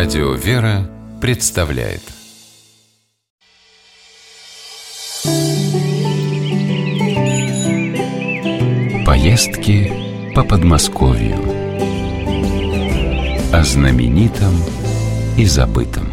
Радио «Вера» представляет поездки по Подмосковью. О знаменитом и забытом.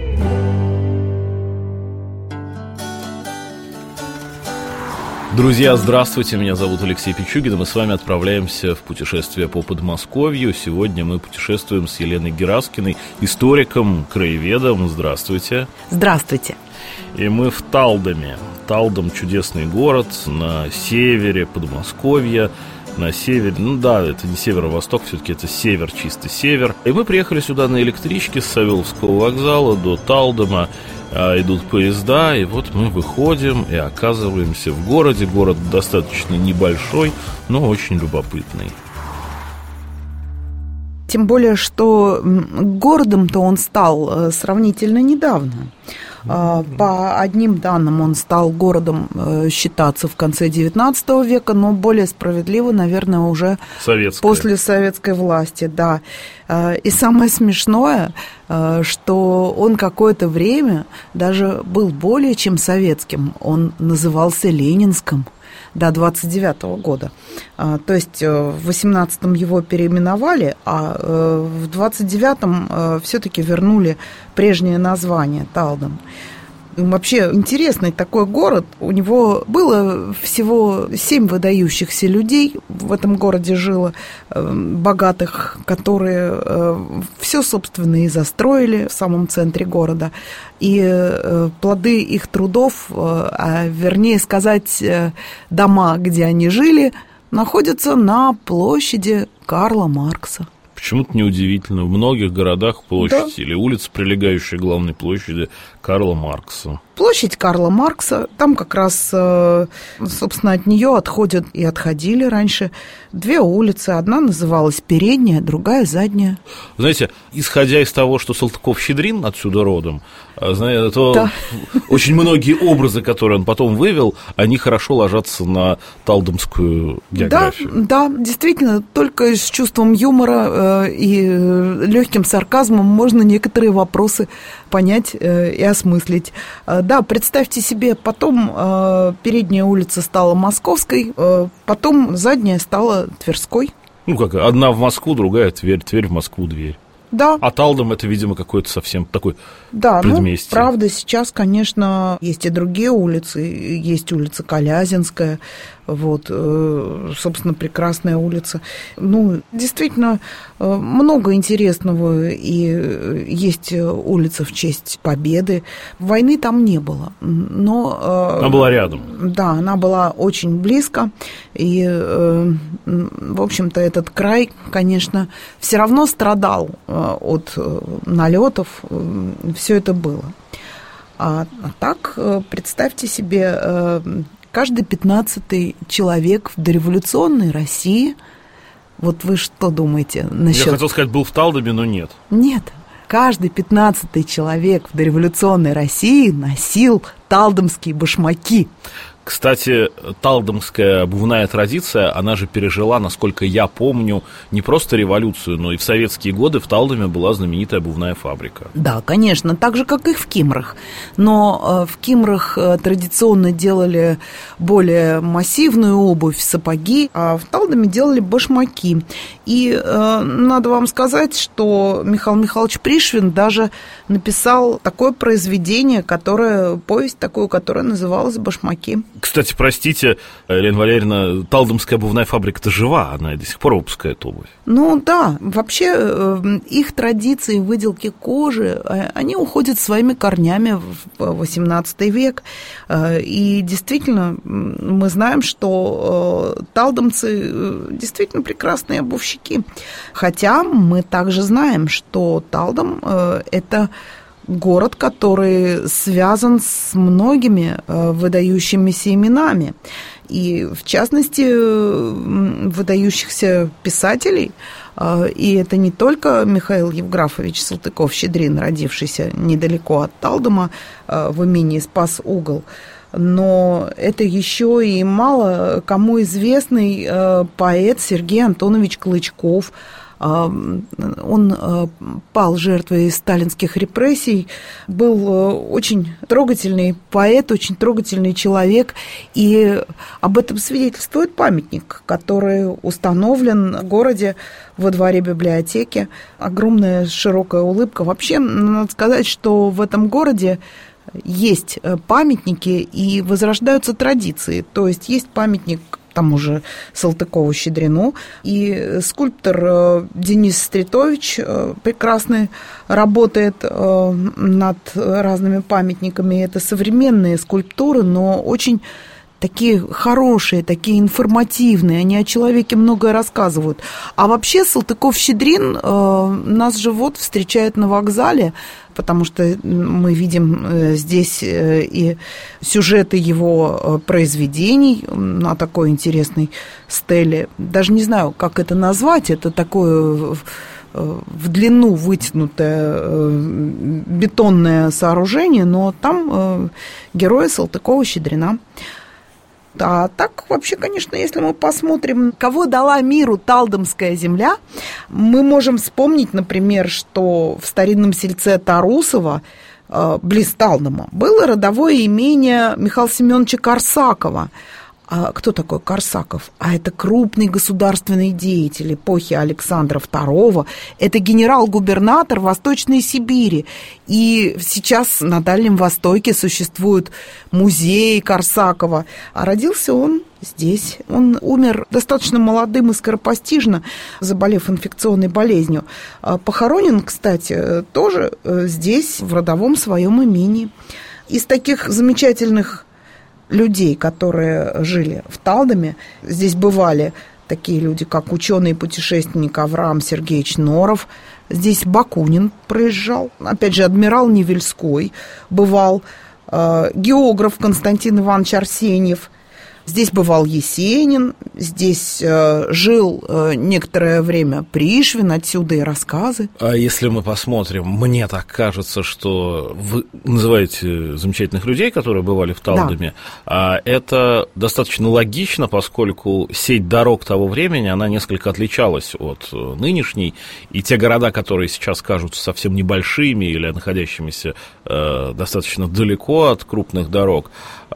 Друзья, здравствуйте, меня зовут Алексей Пичугин, и мы с вами отправляемся в путешествие по Подмосковью. Сегодня мы путешествуем с Еленой Гераскиной, историком, краеведом. Здравствуйте. Здравствуйте. И мы в Талдоме. Талдом — чудесный город на севере Подмосковья. На севере, это не северо-восток, все-таки это север, чистый север. И мы приехали сюда на электричке с Савеловского вокзала до Талдома. Идут поезда, и вот мы выходим и оказываемся в городе. Город достаточно небольшой, но очень любопытный. Тем более, что городом-то он стал сравнительно недавно. По одним данным он стал городом считаться в конце XIX века, но более справедливо, наверное, уже после советской власти, да. И самое смешное, что он какое-то время даже был более чем советским, он назывался Ленинским до 29 года. То есть в 18-м его переименовали, а в 29-м все-таки вернули прежнее название Талдом. Вообще интересный такой город. У него было всего 7 выдающихся людей в этом городе жило, богатых, которые все, собственно, и застроили в самом центре города. И плоды их трудов, вернее сказать, дома, где они жили, находятся на площади Карла Маркса. Почему-то неудивительно. В многих городах площадь или улица, прилегающая к главной площади Карла Маркса. Площадь Карла Маркса, там как раз, собственно, от нее отходят и отходили раньше 2 улицы. Одна называлась Передняя, другая Задняя. Знаете, исходя из того, что Салтыков-Щедрин отсюда родом, то очень многие образы, которые он потом вывел, они хорошо ложатся на талдомскую географию. Да, действительно, только с чувством юмора и легким сарказмом можно некоторые вопросы понять и осмыслить. Да, представьте себе, потом Передняя улица стала Московской, потом Задняя стала Тверской. Одна в Москву, другая Тверь, Тверь в Москву, дверь. Да. А Талдом — это, видимо, какой-то совсем такой предместье. Да, правда, сейчас, конечно, есть и другие улицы. Есть улица Колязинская, собственно, прекрасная улица. Действительно, много интересного, и есть улица в честь Победы. Войны там не было, но... Она была рядом. Да, она была очень близко, и, в общем-то, этот край, конечно, все равно страдал от налетов, все это было. А так, представьте себе, каждый 15-й человек в дореволюционной России, вы что думаете насчет... Я хотел сказать, был в Талдоме, но нет. Нет, каждый 15-й человек в дореволюционной России носил талдомские башмаки. Кстати, талдомская обувная традиция, она же пережила, насколько я помню, не просто революцию, но и в советские годы в Талдоме была знаменитая обувная фабрика. Да, конечно, так же, как и в Кимрах. Но в Кимрах традиционно делали более массивную обувь, сапоги, а в Талдоме делали башмаки. И надо вам сказать, что Михаил Михайлович Пришвин даже написал такое произведение, повесть такую, которая называлась «Башмаки». Кстати, простите, Елена Валерьевна, талдомская обувная фабрика-то жива, она до сих пор выпускает обувь. Вообще их традиции выделки кожи, они уходят своими корнями в XVIII век. И действительно, мы знаем, что талдомцы действительно прекрасные обувщики. Хотя мы также знаем, что Талдом – это город, который связан с многими выдающимися именами. И, в частности, выдающихся писателей. И это не только Михаил Евграфович Салтыков-Щедрин, родившийся недалеко от Талдома в имении Спас-Угол, но это еще и мало кому известный поэт Сергей Антонович Клычков. Он пал жертвой сталинских репрессий, был очень трогательный поэт, очень трогательный человек, и об этом свидетельствует памятник, который установлен в городе во дворе библиотеки. Огромная широкая улыбка. Вообще, надо сказать, что в этом городе есть памятники и возрождаются традиции, то есть есть памятник тому же Салтыкову-Щедрину. И скульптор Денис Стритович прекрасно работает над разными памятниками. Это современные скульптуры, но очень такие хорошие, такие информативные, они о человеке многое рассказывают. А вообще Салтыков-Щедрин нас же вот встречает на вокзале, потому что мы видим здесь и сюжеты его произведений на такой интересной стеле. Даже не знаю, как это назвать, это такое в длину вытянутое бетонное сооружение, но там герои Салтыкова-Щедрина. А так, вообще, конечно, если мы посмотрим, кого дала миру Талдомская земля, мы можем вспомнить, например, что в старинном сельце Тарусово, близ Талдома, было родовое имение Михаила Семеновича Корсакова. А кто такой Корсаков? А это крупный государственный деятель эпохи Александра II. Это генерал-губернатор Восточной Сибири. И сейчас на Дальнем Востоке существует музей Корсакова. А родился он здесь. Он умер достаточно молодым и скоропостижно, заболев инфекционной болезнью. Похоронен, кстати, тоже здесь, в родовом своем имении. Из таких замечательных людей, которые жили в Талдоме, здесь бывали такие люди, как ученый и путешественник Авраам Сергеевич Норов, здесь Бакунин проезжал, опять же, адмирал Невельской бывал, географ Константин Иванович Арсеньев, здесь бывал Есенин, здесь жил некоторое время Пришвин, отсюда и рассказы. А если мы посмотрим, мне так кажется, что вы называете замечательных людей, которые бывали в Талдоме, да. Это достаточно логично, поскольку сеть дорог того времени, она несколько отличалась от нынешней, и те города, которые сейчас кажутся совсем небольшими или находящимися достаточно далеко от крупных дорог,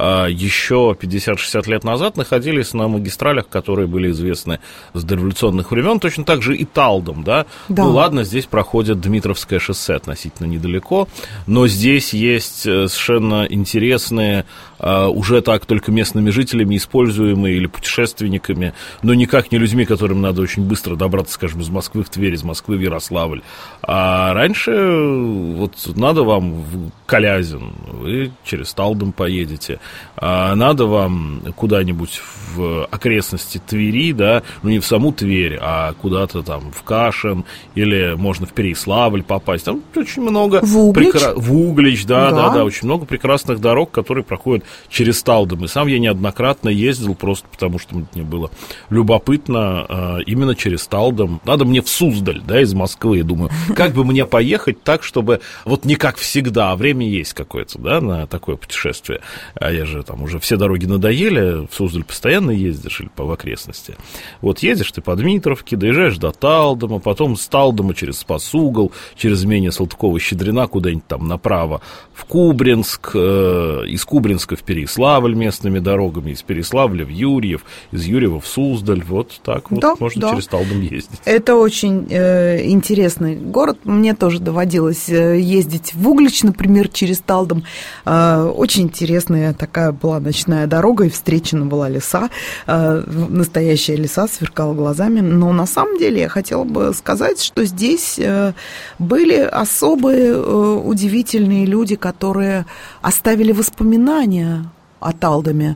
еще 50-60 лет назад находились на магистралях, которые были известны с дореволюционных времен, точно так же и Талдом, да? Ну ладно, здесь проходит Дмитровское шоссе относительно недалеко, но здесь есть совершенно интересные, уже так только местными жителями используемые или путешественниками, но никак не людьми, которым надо очень быстро добраться, скажем, из Москвы в Тверь, из Москвы в Ярославль. А раньше вот надо вам в Калязин, вы через Талдом поедете, а надо вам куда-нибудь в окрестности Твери, да, ну не в саму Тверь, а куда-то там в Кашин, или можно в Переяславль попасть, там очень много... В Углич? В Углич, да, очень много прекрасных дорог, которые проходят через Талдом. И сам я неоднократно ездил, просто потому что мне было любопытно именно через Талдом. Надо мне в Суздаль, да, из Москвы, я думаю, как бы мне поехать так, чтобы вот не как всегда, а время есть какое-то, да, на такое путешествие. А я же там уже все дороги надоели, в Суздаль постоянно ездишь или в окрестности. Вот едешь ты по Дмитровке, доезжаешь до Талдома, потом с Талдома через Спас-Угол, через имение Салтыкова-Щедрина куда-нибудь там направо в Кубринск, из Кубринска в Переяславль местными дорогами, из Переяславля в Юрьев, из Юрьева в Суздаль, вот так вот да, можно через Талдом ездить. Это очень интересный город, мне тоже доводилось ездить в Углич, например, через Талдом. Очень интересная такая была ночная дорога, и встречена была лиса, настоящая лиса сверкала глазами, но на самом деле я хотела бы сказать, что здесь были особые удивительные люди, которые оставили воспоминания о Талдоме.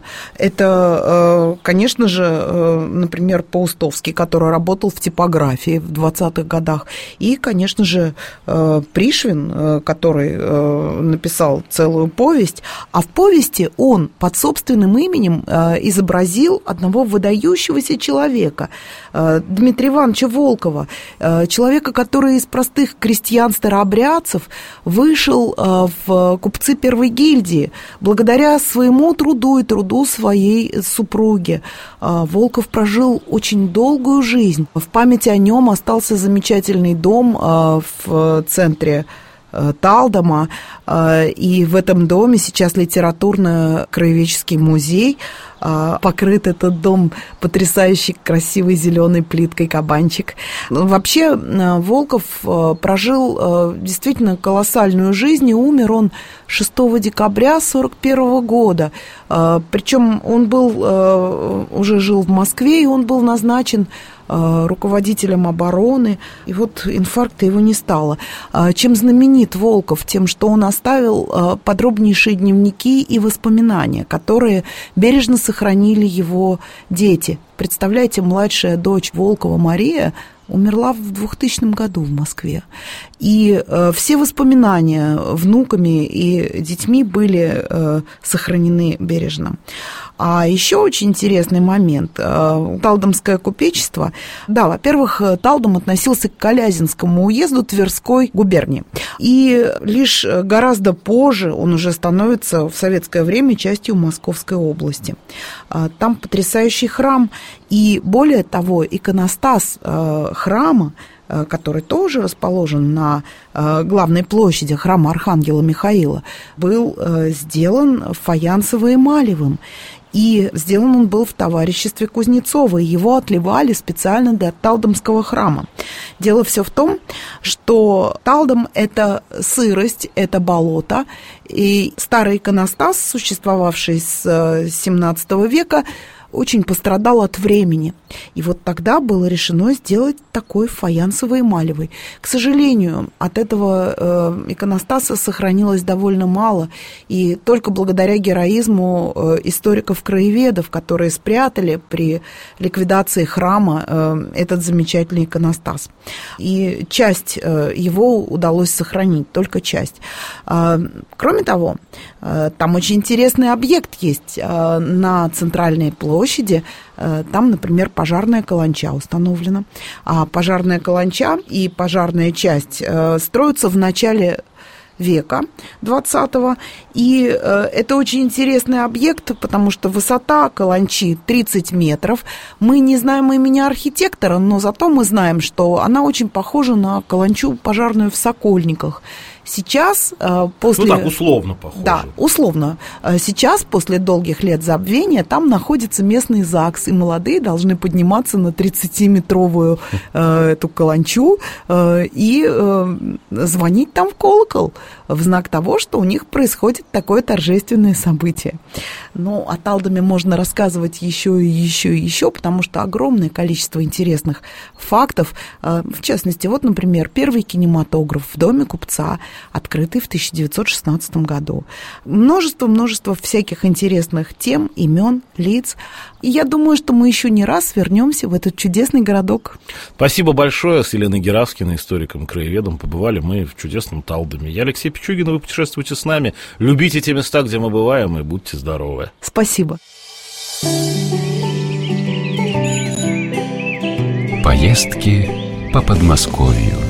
Это, конечно же, например, Паустовский, который работал в типографии в 20-х годах, и, конечно же, Пришвин, который написал целую повесть, а в повести он под собственным именем изобразил одного выдающегося человека, Дмитрия Ивановича Волкова, человека, который из простых крестьян-старообрядцев вышел в купцы первой гильдии благодаря своему труду и труду своей супруги Волков прожил очень долгую жизнь. В памяти о нем остался замечательный дом в центре Талдома, и в этом доме сейчас литературно-краеведческий музей. Покрыт этот дом потрясающей красивой зеленой плиткой кабанчик. Вообще Волков прожил действительно колоссальную жизнь, и умер он 6 декабря 1941 года. Причем он уже жил в Москве, и он был назначен руководителем обороны, и вот инфаркта его не стало. Чем знаменит Волков? Тем, что он оставил подробнейшие дневники и воспоминания, которые бережно сохранили его дети. Представляете, младшая дочь Волкова Мария умерла в 2000 году в Москве. И все воспоминания внуками и детьми были сохранены бережно. А еще очень интересный момент. Талдомское купечество. Да, во-первых, Талдом относился к Калязинскому уезду Тверской губернии. И лишь гораздо позже он уже становится в советское время частью Московской области. Там потрясающий храм. И более того, иконостас храма, который тоже расположен на главной площади храма Архангела Михаила, был сделан фаянсово-эмалевым. И сделан он был в товариществе Кузнецова, и его отливали специально для Талдомского храма. Дело все в том, что Талдом – это сырость, это болото, и старый иконостас, существовавший с 17 века, очень пострадал от времени. И вот тогда было решено сделать такой фаянсово-эмалевый. К сожалению, от этого иконостаса сохранилось довольно мало. И только благодаря героизму историков-краеведов, которые спрятали при ликвидации храма этот замечательный иконостас. И часть его удалось сохранить, только часть. Кроме того, там очень интересный объект есть на центральной площади. Там, например, пожарная каланча установлена. А пожарная каланча и пожарная часть строятся в начале века 20-го. И это очень интересный объект, потому что высота каланчи 30 метров. Мы не знаем имени архитектора, но зато мы знаем, что она очень похожа на каланчу пожарную в Сокольниках. Сейчас, после... Ну так, условно похоже. Да, условно. Сейчас, после долгих лет забвения, там находится местный ЗАГС, и молодые должны подниматься на 30-метровую эту каланчу и звонить там в колокол в знак того, что у них происходит такое торжественное событие. Ну, о Талдоме можно рассказывать еще и еще и еще, потому что огромное количество интересных фактов. В частности, вот, например, первый кинематограф в доме купца, открытый в 1916 году. Множество всяких интересных тем, имен, лиц. И я думаю, что мы еще не раз вернемся в этот чудесный городок. Спасибо большое. С Еленой Геравскиной, историком-краеведом, побывали мы в чудесном Талдоме. Я Алексей Пичугин, вы путешествуйте с нами. Любите те места, где мы бываем, и будьте здоровы. Спасибо. Поездки по Подмосковью.